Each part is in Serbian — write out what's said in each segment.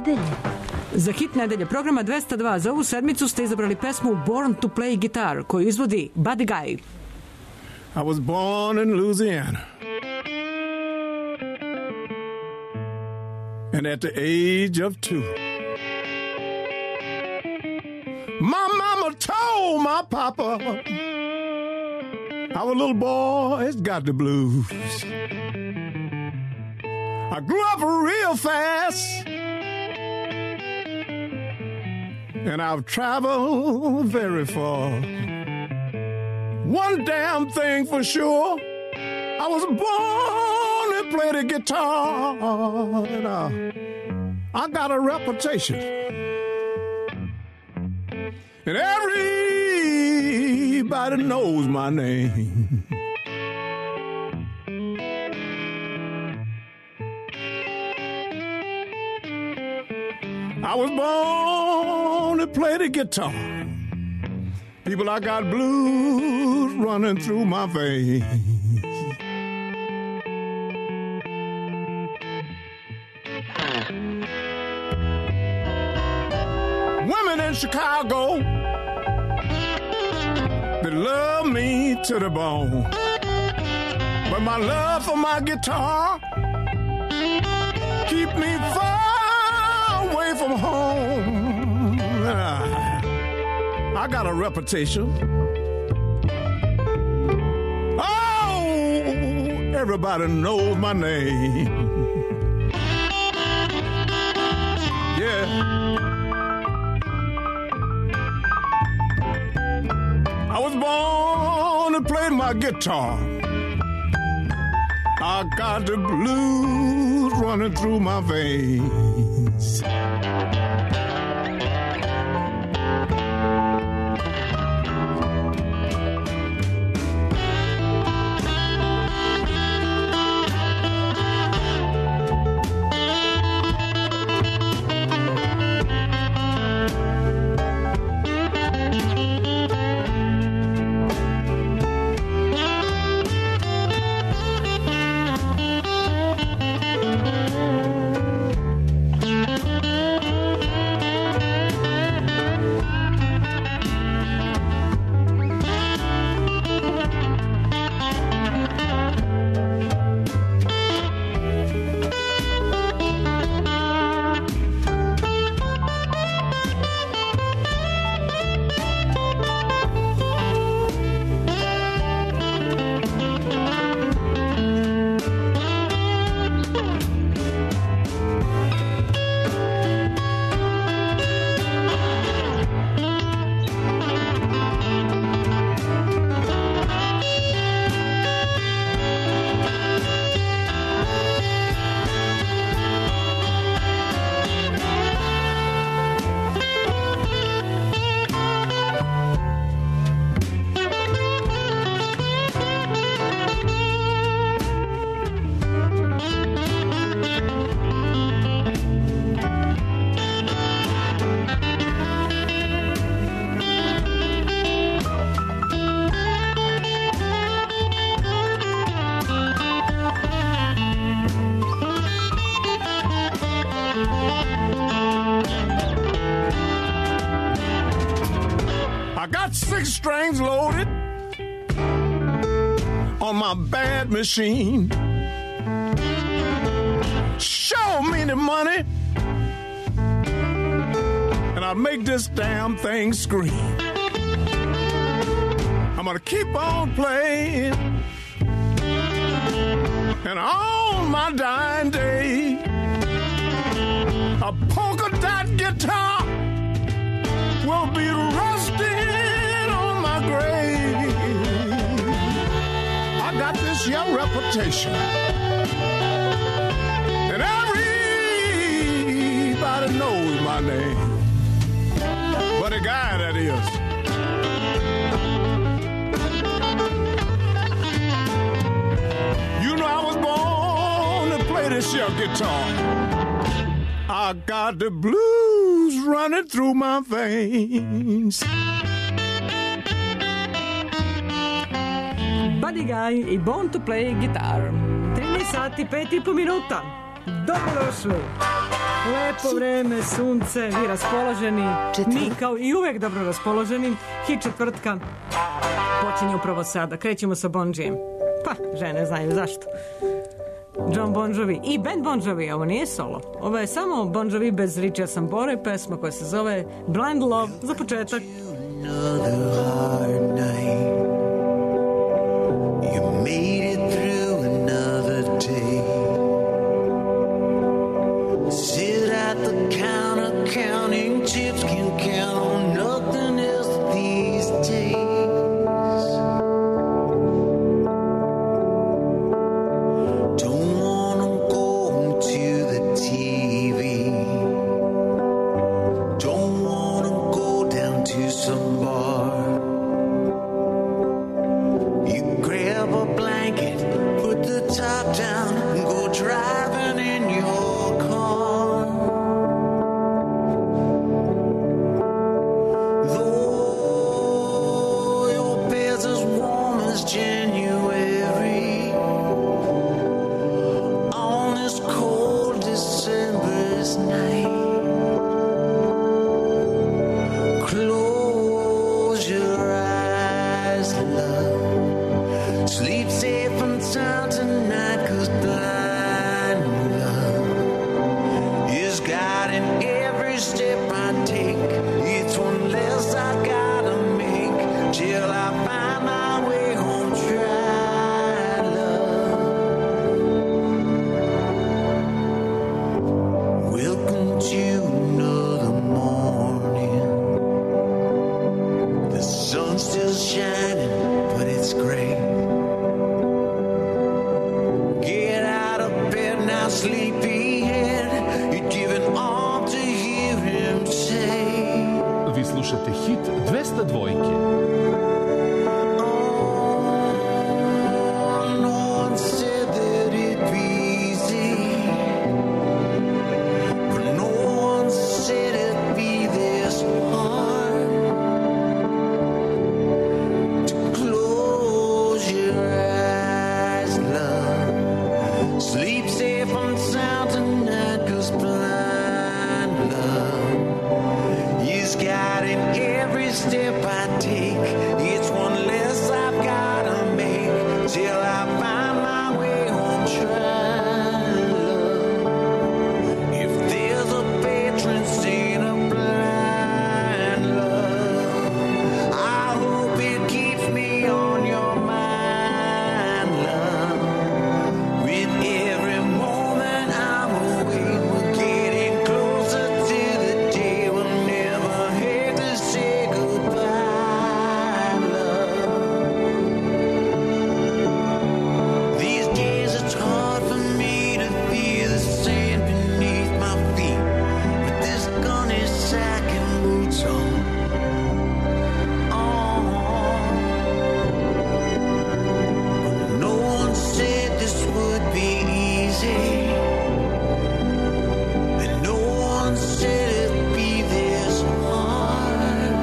nedelje. Za hit nedelje programa 202 za ovu sedmicu ste izabrali pesmu Born to Play Guitar koju izvodi Buddy Guy. I was born in Louisiana, and at the age of 2, my mama told my papa, our little boy's got the blues. I grew up real fast, and I've traveled very far. One damn thing for sure, I was born to play the guitar, and I got a reputation, and everybody knows my name. I was born to play the guitar. People, I got blues running through my veins. Women in Chicago, they love me to the bone. But my love for my guitar keep me far away from home. I got a reputation. Oh, everybody knows my name. Yeah. I was born to play my guitar. I got the blues running through my veins. Strings loaded on my bad machine. Show me the money, and I'll make this damn thing scream. I'm gonna keep on playing, and on my dying day, a polka dot guitar will be rusting grave. I got this young reputation, and everybody knows my name. What a guy that is. You know I was born to play this young guitar. I got the blues running through my veins. Buddy Guy i Born to Play Guitar. 13 sati, 5,5 minuta. Dobrodošli. Lepo vreme, sunce, vi raspoloženi, mi kao i uvek dobro raspoloženi. Hit četvrtka počinje upravo sada. Krećemo sa Bon Jovijem. Pa, žene znaju zašto. John Bon Jovi i band Bon Jovi, ovo nije solo. Ovo je samo Bon Jovi bez Richia Sambore, pesma koja se zove Blind Love za početak. You made it through another day. Sit at the counter counting chips, can count on nothing else these days. Don't wanna go to the TV. Don't wanna go down to some bar. You grab a blanket, put the top down, and go driving in your car. Though your bed's as warm as January, on this cold December's night, close your eyes, love. Sleep safe and sound tonight, 'cause blind love is guiding every step I take. It's one less I gotta make till I find my way home. Try love. Welcome to another morning. The sun's still shining, but it's gray. Get out of bed now, sleepyhead. You're giving all to hear him say. Vi slušate hit 202. No one said that it'd be easy, but no one said it'd be this hard to close your eyes, love. Sleep safe and sound tonight, 'cause blind love is guiding every step I take. It's one less I've gotta make till I find my way home. Try love. If there's a patron saint of blind love, I hope it keeps me on your mind, love. With every moment I'm away, we're getting closer to the day we'll never have to say goodbye, love. These days it's hard for me to feel the sand beneath my feet with this gunny sack and boots on. No one said this would be easy, and no one said it'd be this hard.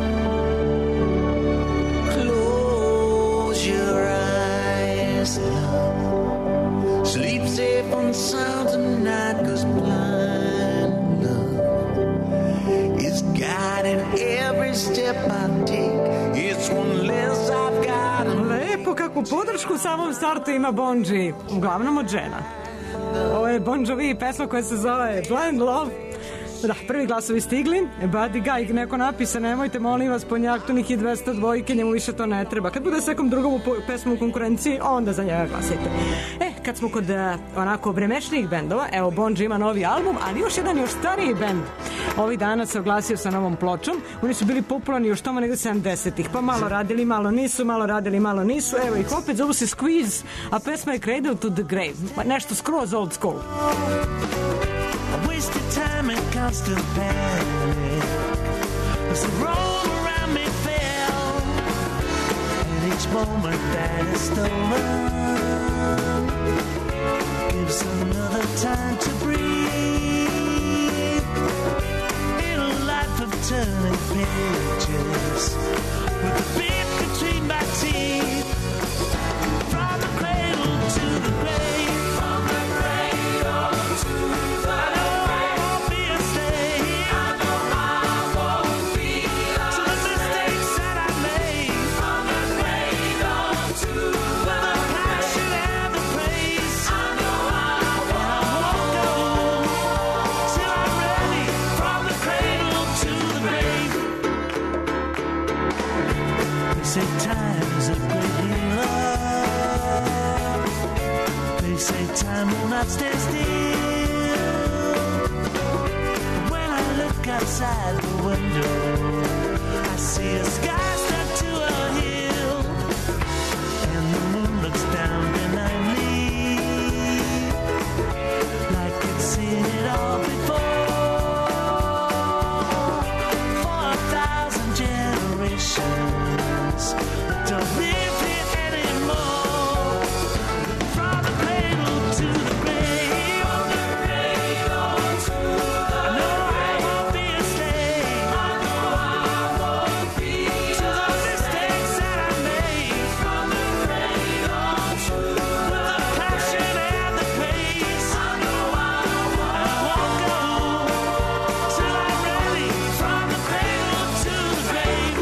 Close your eyes, love. Sleep safe and sound tonight, 'cause blind love is guiding every step I take. It's one less I've got. Lepo kakvu podršku u samom startu ima Bon Jovi, uglavnom od žena. Ovo je Bon Jovi, pesma koja se zove Blind Love. Da, prvi glasovi stigli. Buddy Guy, neko napisa, nemojte molim vas po njaktunih i 202, njemu više to ne treba. Kad bude s nekom drugom pesmu u konkurenciji, onda za njega glasajte. Kad smo kod onako vremešnijih bendova, evo Bon Jovi ima novi album, ali još jedan još stariji bend ovih dana se oglasio sa novom pločom. Oni su bili popularni još tamo negde 70-ih, pa malo radili, malo nisu, malo radili, malo nisu. Evo ih opet, zovu se Squeeze, a pesma je Cradle to the Grave. Nešto skroz old school. Time and constant panic as the roll around me fell, and each moment that is stolen gives another time to breathe in a life of turning pages with the beat between my teeth. From the cradle to the grave, from the cradle to the grave. say time will not stay still. But when I look outside the window, I see a sky stuck to a hill, and the moon looks down benignly, like it's seen it all before. For 1,000 generations don't live here anymore. From the cradle to the grave, from the cradle to the I know I won't be a slave. I know I won't be to the mistakes that I made. From the cradle to the passion and the pace. I know I won't go till I'm ready. From the cradle to the grave.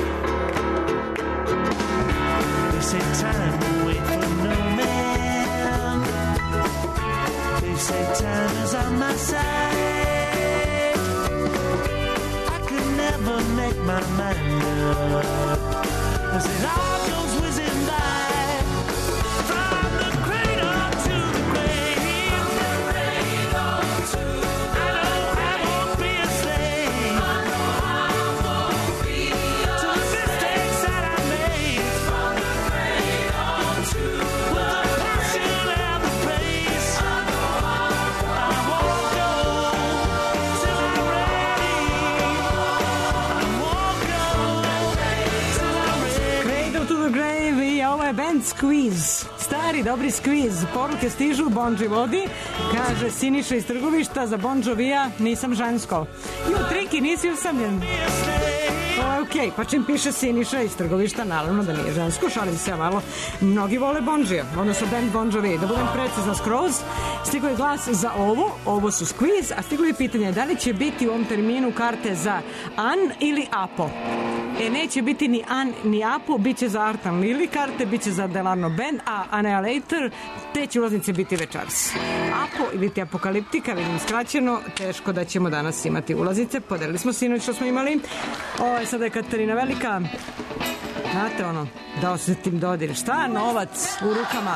They say time will wait for no man. They say time is on my side. I could never make my mind up, 'cause it all goes whizzing by. From the cradle to the grave, from the cradle to I know I won't be a slave. I know I won't be to the mistakes that I made. From the cradle to the passion and the praise. I know I won't go till I'm ready. I won't go till I'm ready. Cradle to the Grave i ovo je band Squeeze. Stari, dobri Squeeze. Poruke stižu, Bon Jovi, kaže Siniša iz Trgovišta, za Bon Jovija nisam žensko. Jo, Triki, nisi usamljen. To je okej, pa čim piše Siniša iz Trgovišta, naravno da nije žensko, šalim se ja malo. Mnogi vole Bon Jovi, odnosno band Bon Jovi. Da budem precizna skroz, stigo je glas za ovo su Squeeze, a stigo je pitanje da li će biti u ovom terminu karte za An ili Apo. Neće biti ni An ni Apo, bit će za Artan Lili karte, bit će za Delano Band, a Annihilator, te će ulaznice biti večeras. Apo ili ti Apokaliptika, vidim skraćeno, teško da ćemo danas imati ulaznice, podelili smo sinoć što smo imali. Ovo je sada je Katarina Velika, znate ono, da osetim dodir, šta? Novac u rukama.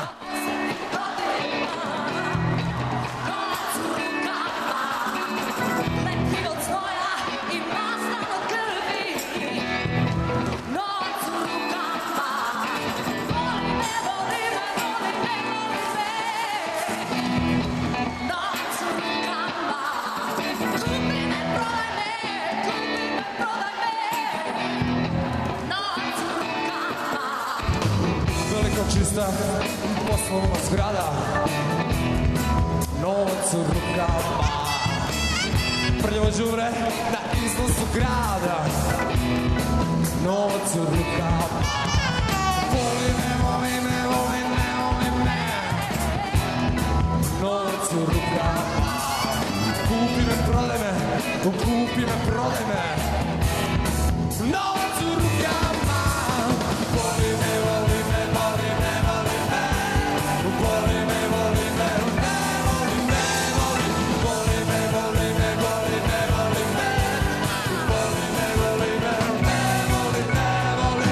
Čista poslovna zgrada, novac u rukama, prljavo đubre na iznosu grada, novac u rukama. Voli me, voli me, voli me, voli me, novac u rukama. Kupi me, prodaj me, kupi me, prodaj me, novac u rukama. Voli me, voli me, voli me, voli me, voli me, voli me, ne voli me, voli me, voli me, voli me, voli me, voli me, voli me, ne voli me, voli.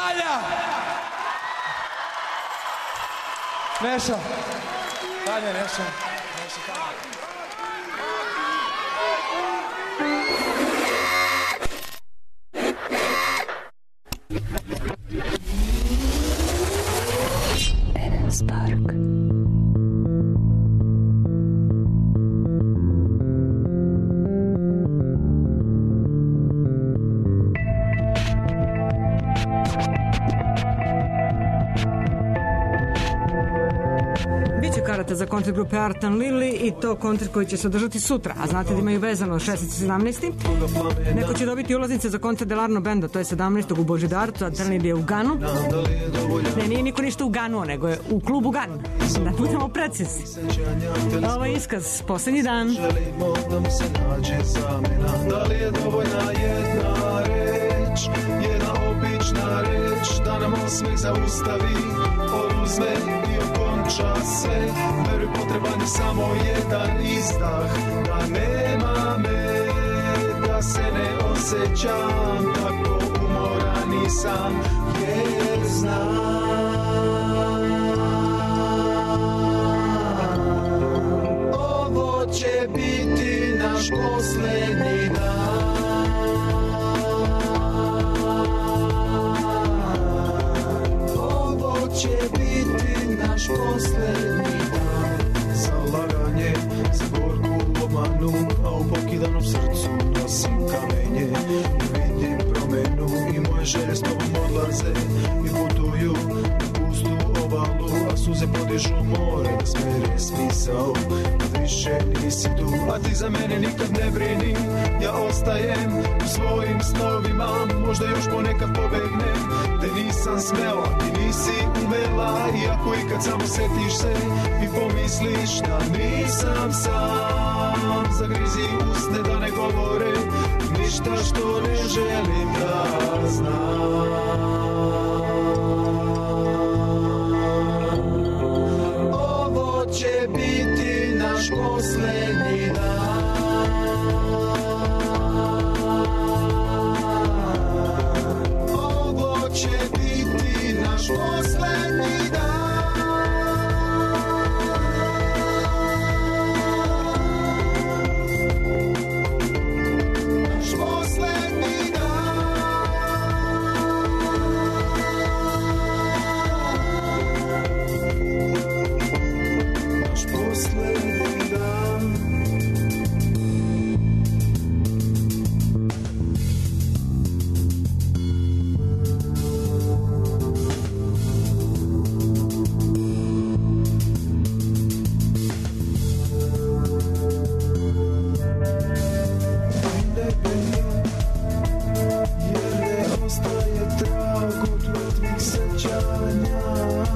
Tanja! Neša. Tanja, Neša. Spark. Karata za koncert grupe Art and Lily i to koncert koji će se održati sutra, a znate da imaju vezano 16. 17. Neko će dobiti ulaznice za koncert Delarno benda, to je 17. u Božidarcu, a Art and Lily je u Ganu. Ne, nije niko ništa u Ganu, nego je u klubu Gan. Da budemo precizni. Ovo je iskaz, poslednji dan. Želimo da mu se nađe zamena. Da li je dovoljna jedna reč, jedna obična reč, da nam osmeh zaustavi, oduzme i okonča sve. Veruj, potreban je samo jedan izdah, da nema me, da se ne osjećam tako umoran i sam, jer znam ovo će biti naš poslednji dan. Ovo će biti naš poslednji dan. Za laganje, za gorku obmanu, a u pokidanom srcu nosim kamenje. Vidim promenu i moje želje s tobom odlaze i putuju na pustu obalu, a suze podižu more da smere smisao. Kad više nisi tu, a ti za mene nikad ne brini. Ja ostajem u svojim snovima, možda još ponekad pobegnem. Te nisam smela, ti nisi umela, iako ikad samo setiš se i pomisliš da nisam sam. Zagrizi usne da ne govore ništa što ne želim da znam. Ovo će biti naš poslednji dan. Ovo će biti naš poslednji dan. Naš poslednji dan. Naš poslednji dan. Jer ne ostaje trag od mrtvih sećanja.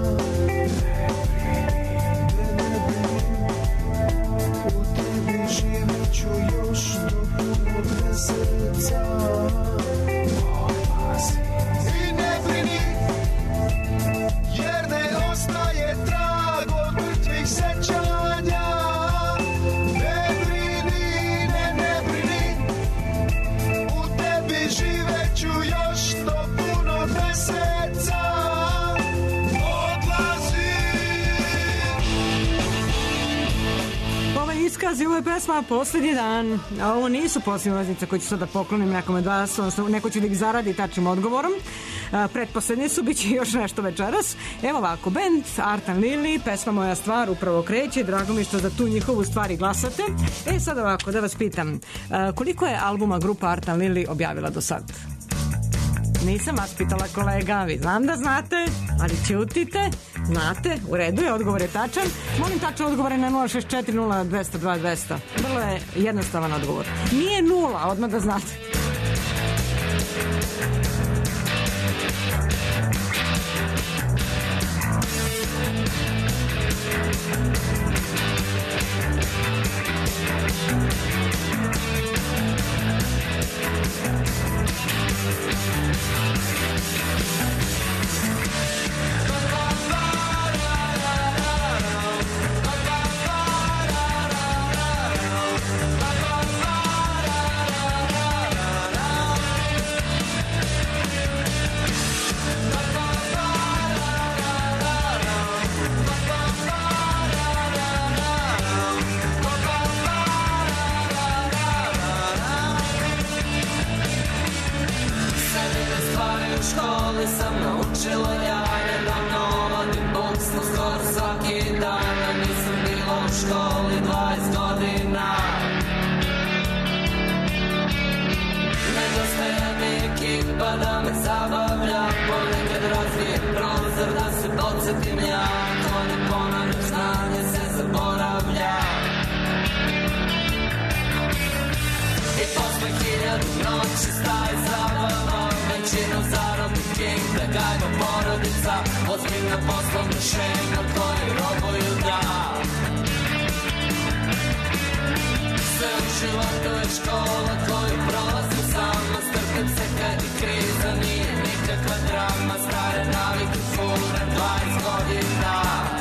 Ne brini, u tebi živit ću još do punog meseca. I ne brini, jer ne ostaje trag od mrtvih sećanja. Ne brini, ne brini, u tebi živet ću još do punog meseca. Ovo je iskaz i ovo je pesma Poslednji dan. A ovo nisu posljednje ulaznice koje ću sad da poklonim nekome od vas, odnosno neko će da ih zaradi tačnim odgovorom. Pretposlednje su, bit će još nešto večeras. Evo ovako, band Art and Lily, pesma Moja stvar upravo kreće, drago mi što za tu njihovu stvar i glasate. Sad ovako, da vas pitam, koliko je albuma grupa Art and Lily objavila do sad? Nisam vas pitala, kolega, vi znam da znate, ali ćutite. Znate, u redu je, odgovor je tačan. Molim tačne odgovore na 064 02 200. Vrlo je jednostavan odgovor. Nije nula, odmah da znate. ali sam naučila ja nedavno ovadim buksnu skoro svaki dan, a nisam bila u školi 20 godina. Nedostaje mi ekipa da me zabavlja, ponekad razvijem prozor da se podsjetim ja, ko ne ponavlja znanje se zaboravlja. I posle 1000 noći staje zabava, većinu zaradi king, da gajba porodica, ozbiljna poslovna šema koju robuju da. Sve u životu je škola koju prolazim sama, strpim se kad je kriza, nije nikakva drama, stare navike furam 20 godina.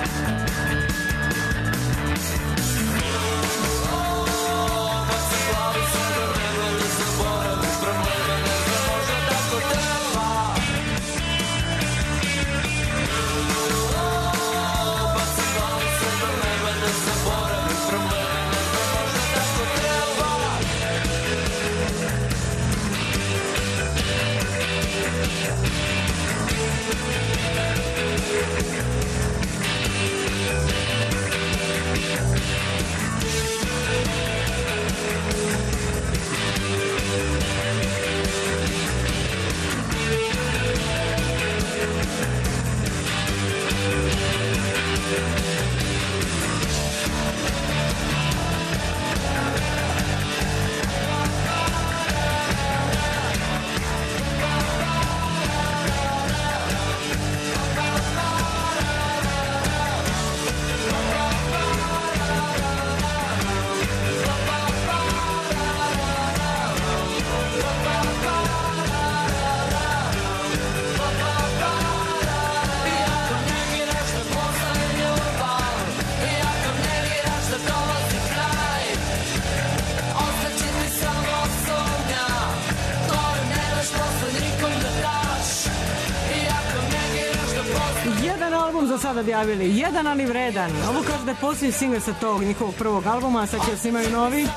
Za sad objavili, jedan ali vredan. Ovo kaže da je posljednji singl sa tog njihovog prvog albuma, a sad će snimaju novi.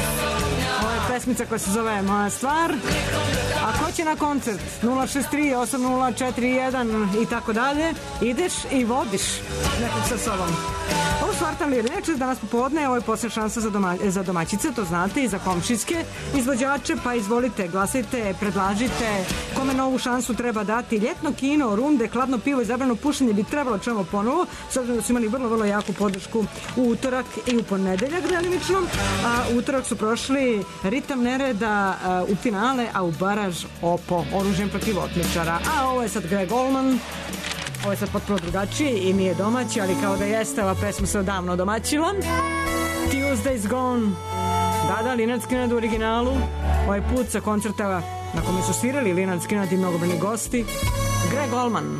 Ovo je pesmica koja se zove Moja stvar. A ko će na koncert? 063 8041 i tako dalje. Ideš i vodiš nekog sa sobom. Ovo su Artali reče danas popodne, ovo je posljedna šansa za domaćice, to znate, i za komšijske izvođače, pa izvolite, glasajte, predlažite kome novu šansu treba dati. Ljetno kino, runde, hladno pivo i zabrano pušenje bi trebalo čemu ponovo, s obzirom da su imali vrlo jaku podršku u utorak i u ponedeljak delimično. U utorak su prošli Ritam nereda u finale, a u baraž Opo, oružjem protiv otmičara. A ovo je sad Greg Allman. Ovo je sad potpuno drugačije i nije domaći, ali kao da jeste, ova pesma se odavno odomaćila. Tuesday's Gone. Da, Lynyrd Skynyrd u originalu. Ovaj put sa koncerta na kome su svirali Lynyrd Skynyrd i mnogobrojni gosti. Greg Allman.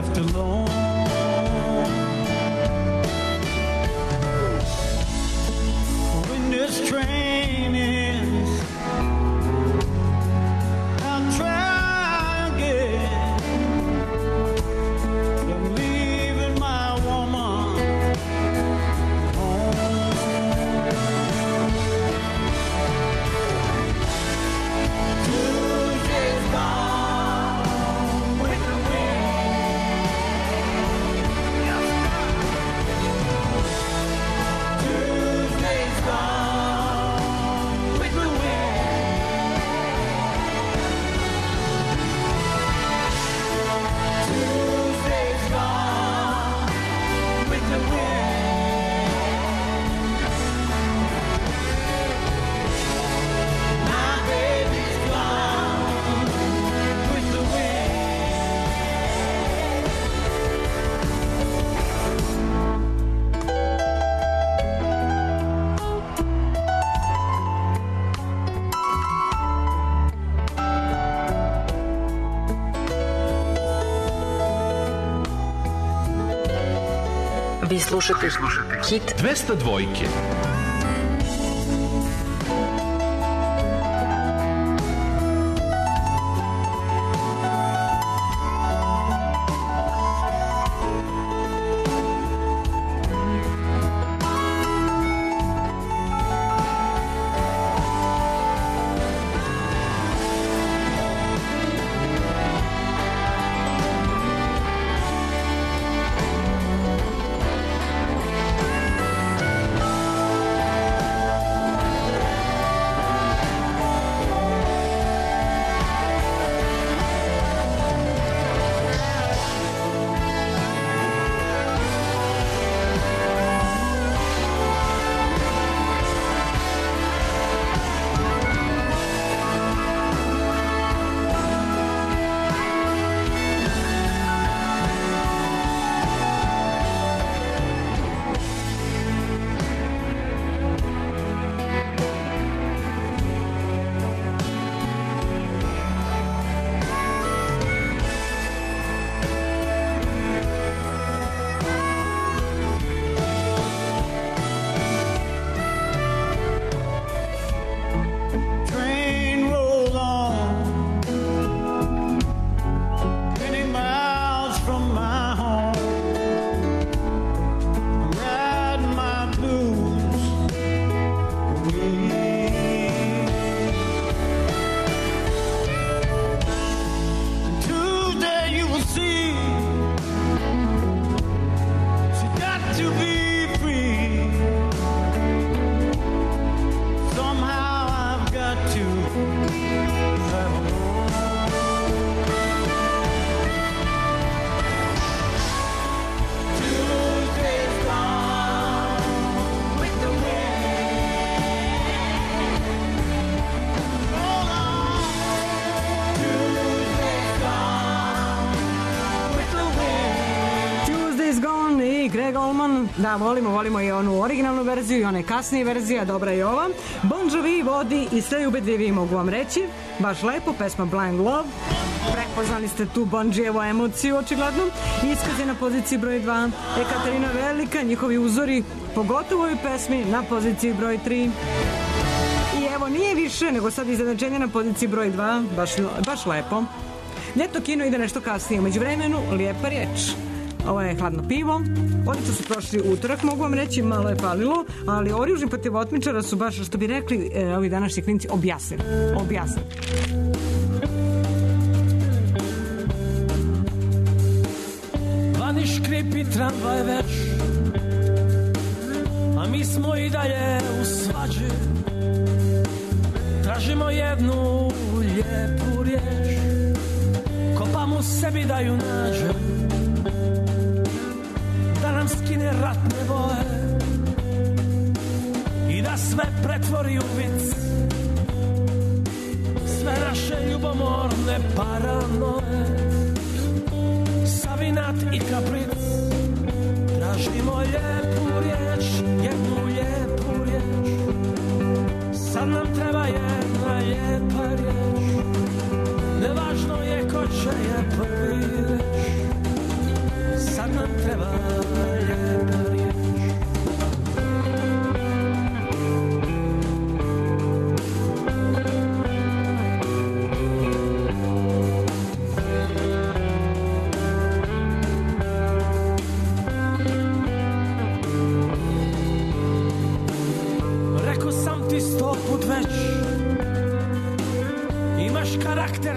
left alone. When this train ends, I'll try again. I'm leaving my woman home. Tuesday's gone with the wind. Tuesday's gone with the wind. Tuesday's gone with the wind. My baby's gone with the Vi slušate Hit 200 dvojke. train rolled on 20 miles from my home. Riding my blues away. And Tuesday you will see she got to be free. Somehow I've got to travel on. Tuesday's gone with the wind. Roll on. Tuesday's gone with the wind. Tuesday's Gone i Greg Allman. Da, volimo i onu originalnu verziju i one kasnije verzije, dobra je ova. Bon Jovi vodi i sve ubedljiviji, mogu vam reći. Baš lepo, pesma Blind Love. Prepoznali ste tu Bon Jovijevu emociju, očigledno. Iskaz je na poziciji broj 2. Ekaterina Velika, njihovi uzori, pogotovo u ovoj pesmi, na poziciji broj 3. I evo, nije više, nego sad iznenađenje na poziciji broj 2. Baš lepo. Ljeto kino ide nešto kasnije. Umeđu vremenu, lijepa riječ. Ovo je Hladno pivo. Odlično su prošli utorak, mogu vam reći, malo je falilo, ali Orjužni protiv otmičara su baš, što bi rekli ovi današnji klinci, objasnili. Vani škripi tramvaj već, a mi smo i dalje u svađi. Tražimo jednu lijepu riječ, kopamo sebi da ju nađem, da nam skine ratne boje i da sve pretvori u vic. Sve naše ljubomorne paranoje, savinat i kapric. Tražimo lijepu riječ, jednu lijepu riječ. Sad nam treba jedna lijepa riječ. Nevažno je ko će je prvi reč.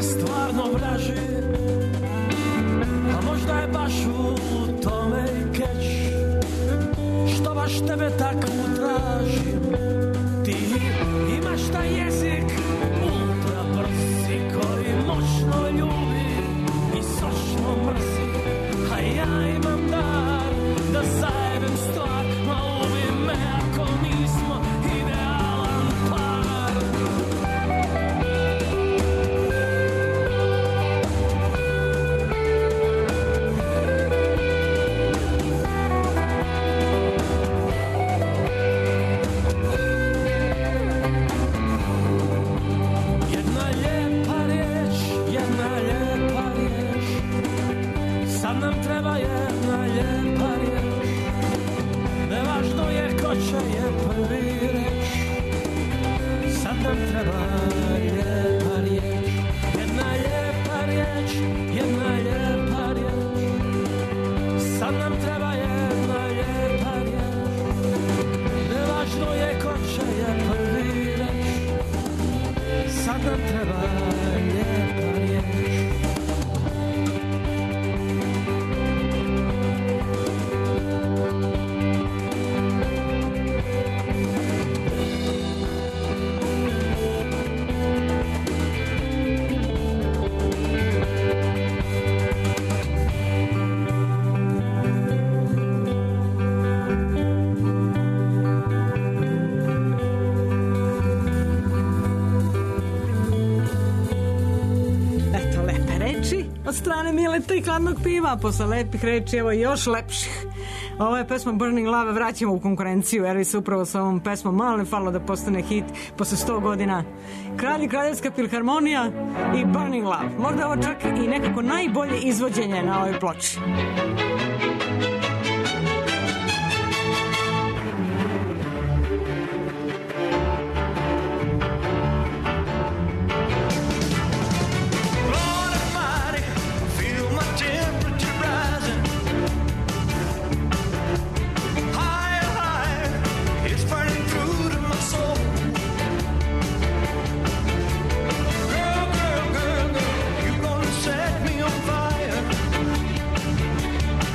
me stvarno vraži, a možda je baš u tome i keč, što baš tebe takvu tražim. Ti imaš taj jezik ultra brzi koji moćno ljubi i sočno mrzi, a ja imam dar da zajebem stvar, ma ubi me ako nismo idealan par. Sad nam treba jedna lijepa riječ, nevažno je ko će je prvi reč. Sad nam treba lijepa riječ, jedna lijepa riječ, jedna lijepa riječ. Sad nam treba jedna lijepa riječ, nevažno je ko će je prvi reč. Sad nam treba lijepa riječ. Od strane Mileta i Hladnog piva, posle lepih reči, evo još lepših. Ova je pesma Burning Love, vraćamo u konkurenciju, jer se upravo sa ovom pesmom malo ne falilo da postane hit posle 100 godina. Kralj i kraljevska filharmonija i Burning Love. Možda ovo čak i nekako najbolje izvođenje na ovoj ploči. Girl, girl, girl, you gonna set me on fire.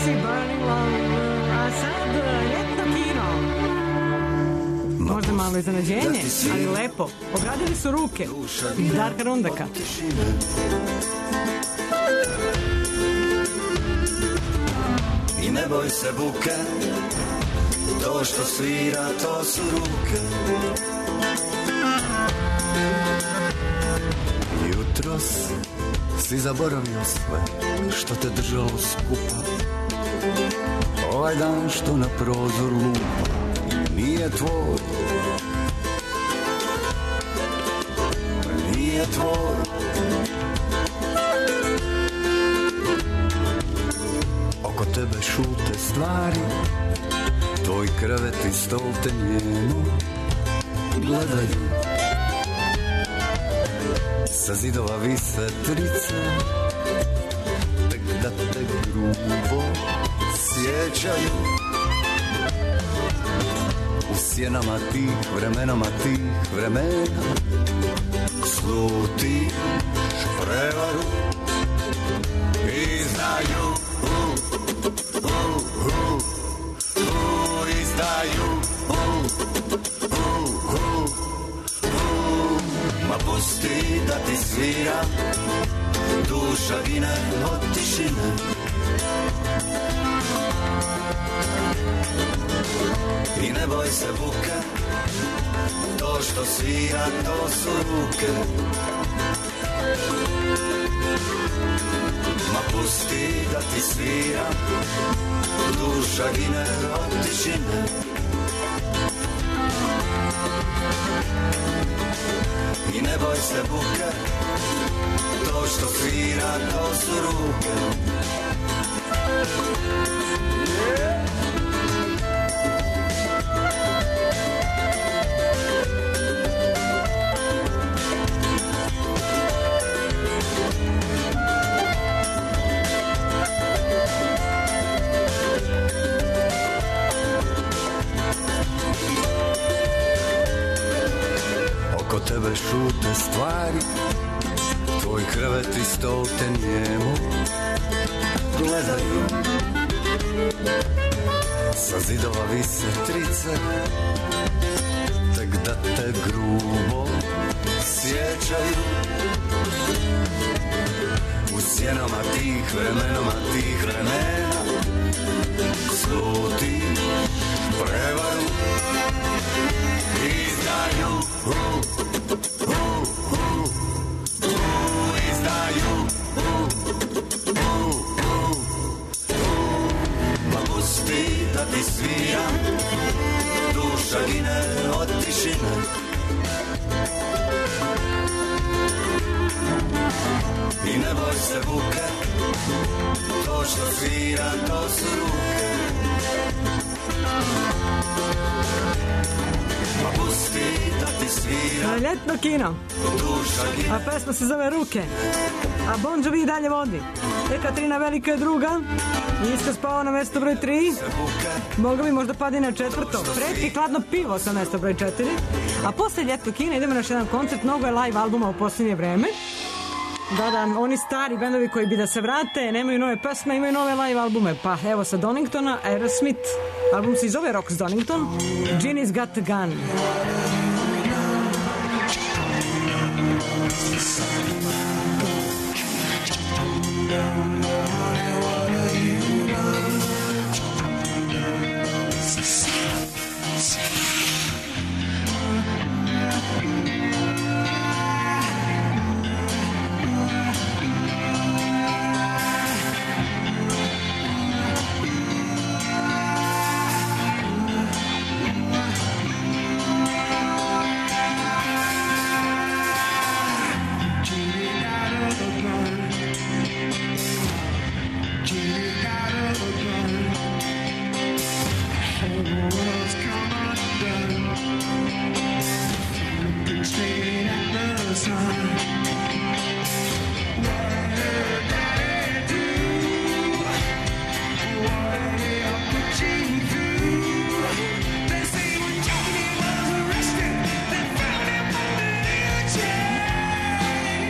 Ecstasy, Burning Love. A sad ljetno kino. Možda malo iznenađenje, ali lepo. Obradili su ruke. Darka Rundaka. I ne boj se buke, to što svira, to su ruke. Jutros si zaboravio sve što te držalo skupa. Ovaj dan što na prozor lupa nije tvoj. Nije tvoj. Oko tebe šute stvari, tvoj krevet i stol te njeno gledaju. Sa zidova vise trice, tek da te grubo sjećaju. U sjenama tih vremena slutiš prevaru i znaju izdaju ma pusti da ti svira, duša gine od tišine. I ne boj se buke, to što svira, to su ruke. Ma pusti da ti svira, duša gine od tišine. I ne boj se buke, to što svira, to su ruke. Oko tebe šute stvari, tvoj krevet i stol te njemu gledaju. Sa zidova vise trice, tek da te grubo sjećaju. U sjenama tih vremena slutiš prevaru i znaju izdaju ma pusti da ti svira, duša gine od tišine. I ne boj se buke, to što svira, to su ruke. Ma pusti da ti svira, ljetno kino. A pesma se zove Ruke. A Bon Jovi dalje vodi. Ekaterina Velika je druga. Iska spao na mesto broj 3. Mogla bi možda padi na četvrto. Pretki hladno pivo sa mesto broj 4. A posle ljetno kina idemo na još jedan koncert. Mnogo je live albuma u posljednje vreme. Da, oni stari bendovi koji bi da se vrate, nemaju nove pesme, imaju nove live albume. Pa evo sa Doningtona, Aerosmith. Album se zove Rocks Donington. Ginny's Got a Gun.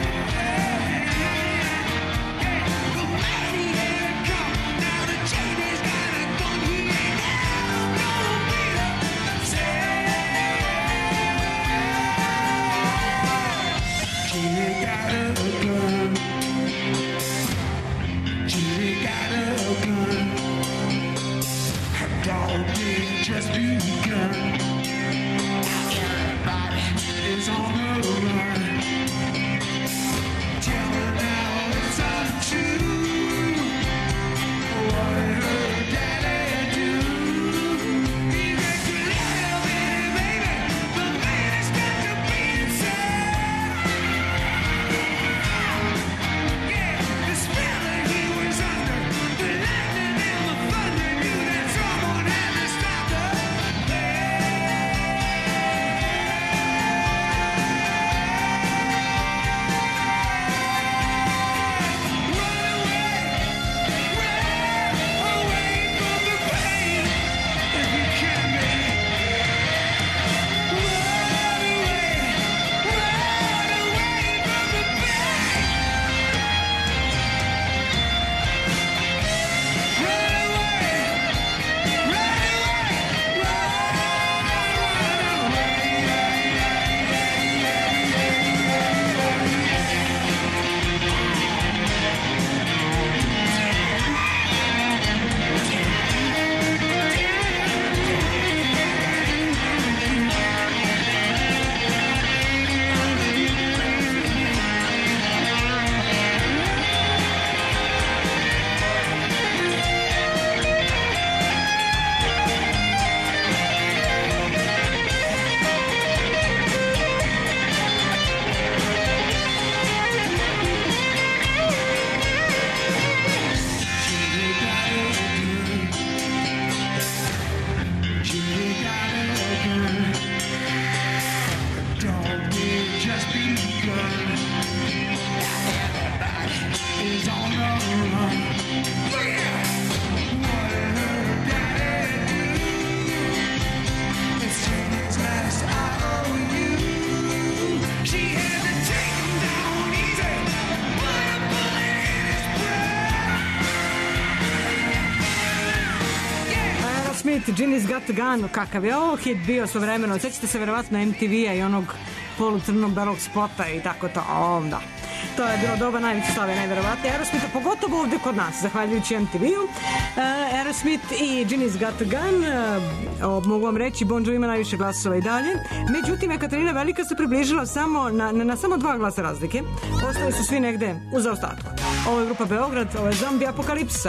Janie Aerosmith, Ginny's Got a Gun, kakav je ovo hit bio svojevremeno, sećate se verovatno MTV-a i onog polucrnog belog spota i tako to, da. To je bilo doba najveće slave, najverovatnije Aerosmitha, pogotovo ovde kod nas, zahvaljujući MTV-u. Aerosmith i Ginny's Got a Gun, mogu vam reći, Bon Jovi ima najviše glasova i dalje. Međutim, Ekaterina Velika se približila samo na samo 2 glasa razlike. Ostali su svi negde u zaostatku. Ovo je grupa Beograd, ovo je Zombie Apokalipsa.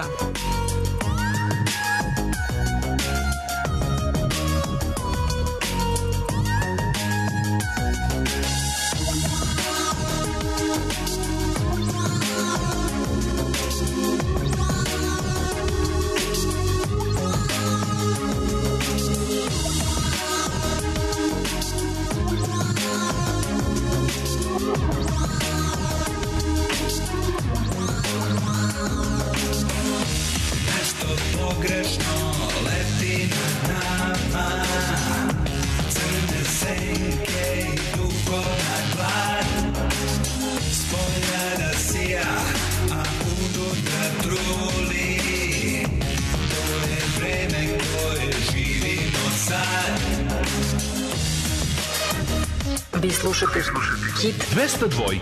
Vi slušate Hit 202.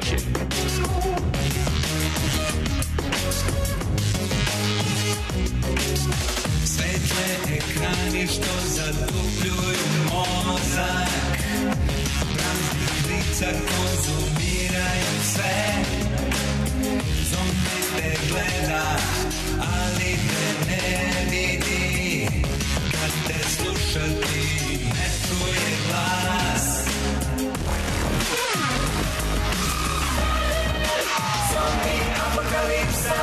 Svetle ekrani što zadupljuju mozak, praznih lica konzumiraju sve. Zombi te gleda, ali te ne vidi, kad te slušati ne čuje glas. Zombi apokalipsa,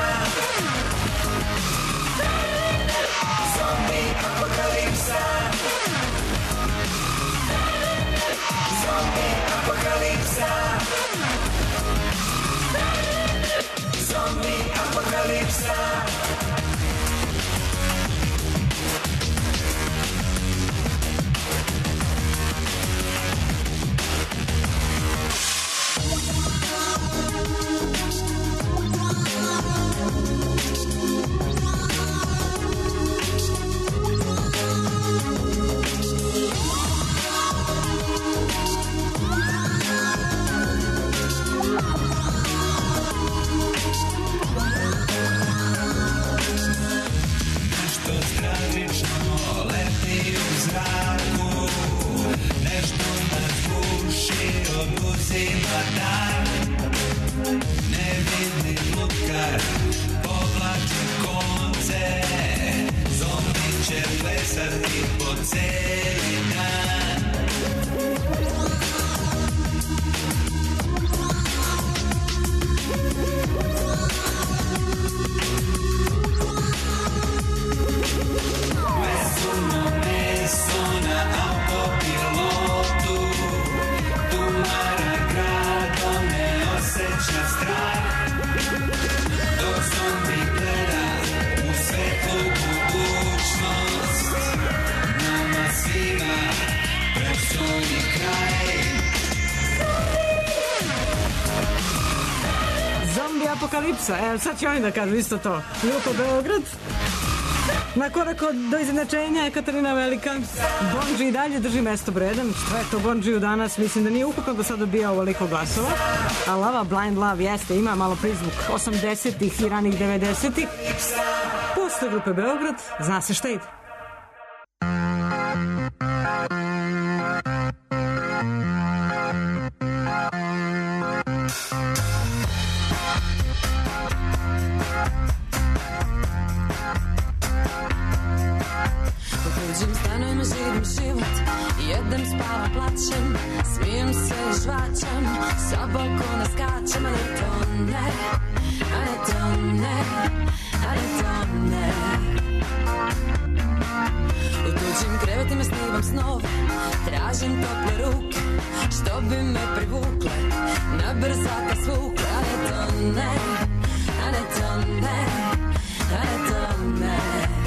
zombi apokalipsa, zombi apokalipsa, zombi apokalipsa. Apokalipsa, sad ću oni da kažu isto to. Grupa Beograd. Na korak do izjednačenja je Katarina Velika. Bon Jovi dalje drži mesto broj 1. Što je to Bon Jovi danas? Mislim da nije ukupno do sada dobijao ovoliko glasova. A Lava Blind Love jeste, ima malo prizvuk 80-ih i ranih 90-ih. Posle grupe Beograd, zna se šta ide. Jedem, spavam, plaćem, smijem se i žvaćem, sa balkona skačem, a ne to ne, a ne to ne, a ne to ne. U tuđim krevetima snivam snove, tražim tople ruke, što bi me privukle, na brzaka svukle, a ne to ne, a ne to ne, a ne to ne.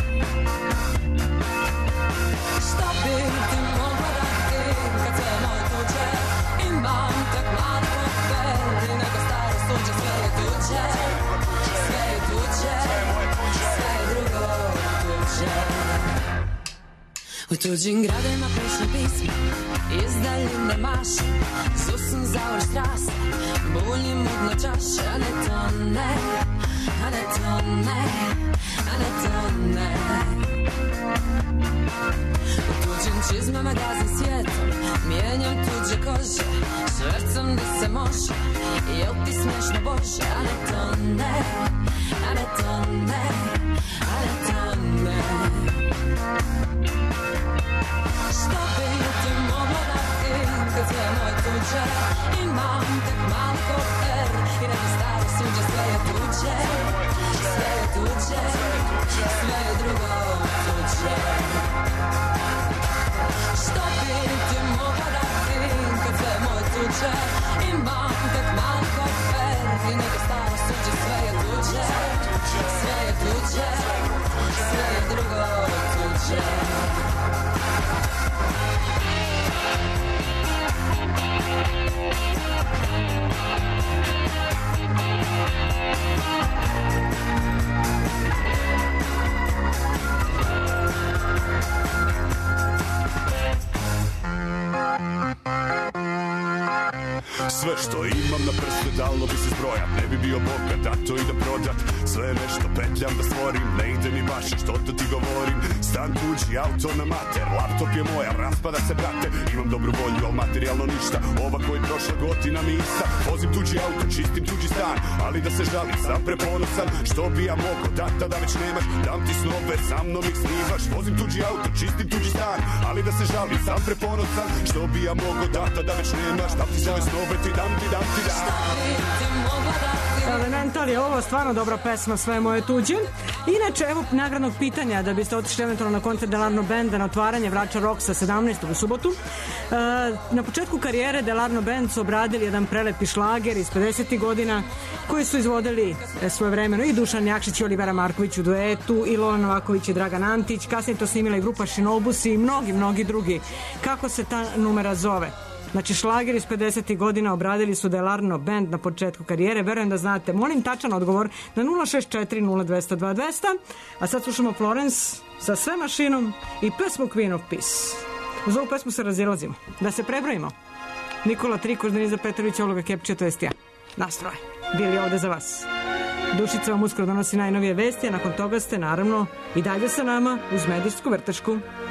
Šta bi ti mogla dati kad sve moje tuđe? Imam tak malo portfelj, nego staro suđe, sve je tuđe, sve je tuđe, sve je drugo tuđe. tuđim gradima pišem pisma, iz daljine mašem, Zusim zaur strase, buljim mudno čaše, a ne tone, a ne tone, a ne tone. U tuđim čizmama gazim svijetom, mijenjam tuđe kože, švercam di se može, jel ti smiješno Bože, a ne tone, a ne tone, a ne tone. Što bi ti moglo dati kad sve moje tuđe, imam tek mali kofer i neko staro suđe, sve je tuđe, sve je tuđe, sve je drugo tuđe. Što bi ti moglo dati kad sve moje tuđe, imam tek mali kofer i neko staro suđe, sve je tuđe, sve je tuđe, sve je drugo tuđe. Sve što imam na prste dalo bi se zbrojat, ne bi bio bogat, a to i da prodat. Sve nešto petljam da stvorim, ne ide mi baš što to ti govorim. Stan tuđi, auto na mater, laptop je moja, raspada se brate. Imam dobru volju, al materijalno ništa, ova koji prošla godina mi ista. Vozim tuđi auto, čistim tuđi stan, ali da se žalim, sam preponosan. Što bi ja mogo, tata da već nemaš, dam ti snove, sa mnom ih snimaš. Vozim tuđi auto, čistim tuđi stan, ali da se žalim, sam preponosan. Što bi ja mogo, tata da već nemaš, dam ti svoje snove, ti dam ti dam ti dam. Elemental je ovo stvarno dobra pesma, sve moje tuđe. Inače, evo nagradnog pitanja da biste otišli eventualno na koncert Delarno Benda na otvaranje Vrača Rocksa 17. u subotu. Na početku karijere Delarno Band su obradili jedan prelepi šlager iz 50. godina koji su izvodili svojevremeno i Dušan Jakšić i Olivera Marković u duetu, i Lola Novaković i Dragan Antić. Kasnije to snimila i grupa Šinobusi i mnogi drugi. Kako se ta numera zove? Znači, šlager iz 50. godina obradili su Delarno Band na početku karijere. Verujem da znate. Molim tačan odgovor na 064 0200 2200. A sad slušamo Florence sa sve mašinom i pesmu Queen of Peace. Uz ovu pesmu se razilazimo. Da se prebrojimo. Nikola Trikoš, Deniza Petrović, Ologa Kepče, to jest ja. Nastroje. Bili ovde za vas. Dušica vam uskoro donosi najnovije vesti, a nakon toga ste naravno i dalje sa nama uz medijsku vrtačku.